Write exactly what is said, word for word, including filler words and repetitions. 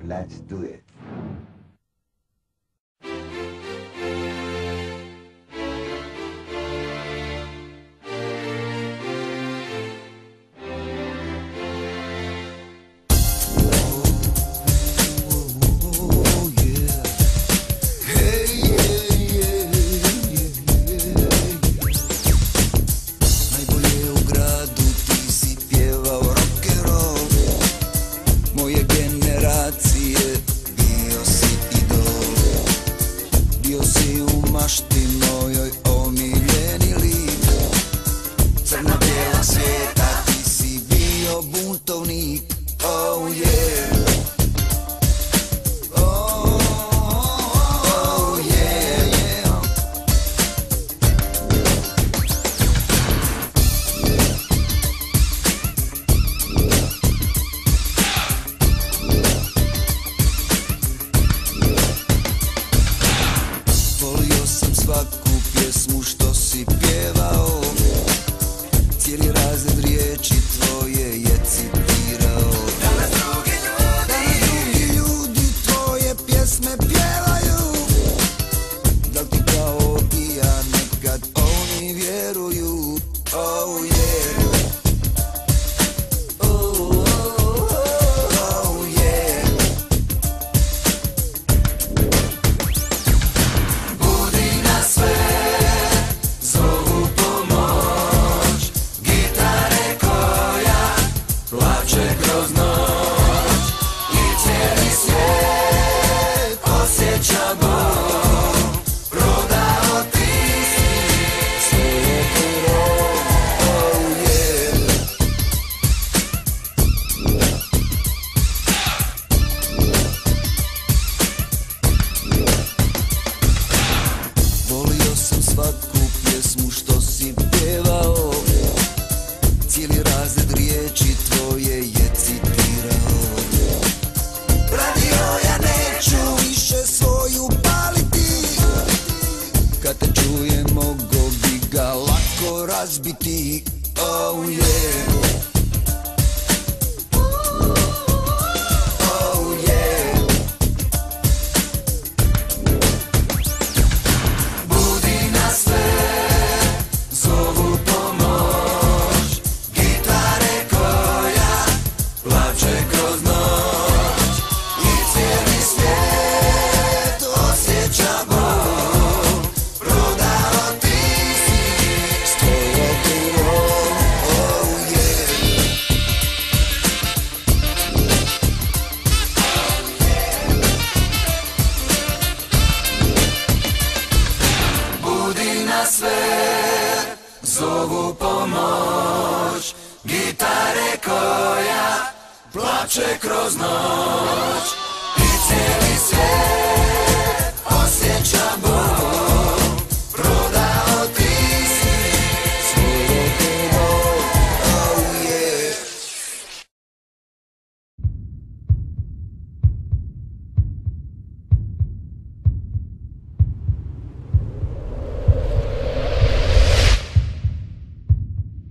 Let's do it. Mašti mojoj omiljeni lik, crna bijela svijeta, ti si bio buntovnik, oh yeah. Oh, oh yeah, yeah. Volio sam svaku pjesmu što si pjevao, cijeli razred riječi tvoje je citirao. Danas drugi ljudi, danas drugi ljudi tvoje pjesme pjevaju. Da li ti kao i ja nekad oni vjeruju, oh yeah. Oh, oh, oh, oh yeah. Kroz noć i cijeli svijet osjeća bol, prodao ti svoje krilo, oh yeah. Volio sam svaku pjesmu što si pjevao, cijeli razred riječi tvoje je citirao. Radio ja neću više svoju paliti, kad te čujem mogo bi ga lako razbiti, oh yeah. Oh yeah. Budi nas sve, zovu pomoć, gitare koja plače kroz noć i cijeli svijet osjeća bol, prodao ti si svoje krilo, oh yeah. Budi nas sve, zovu pomoć, gitare koja plače kroz noć i cijeli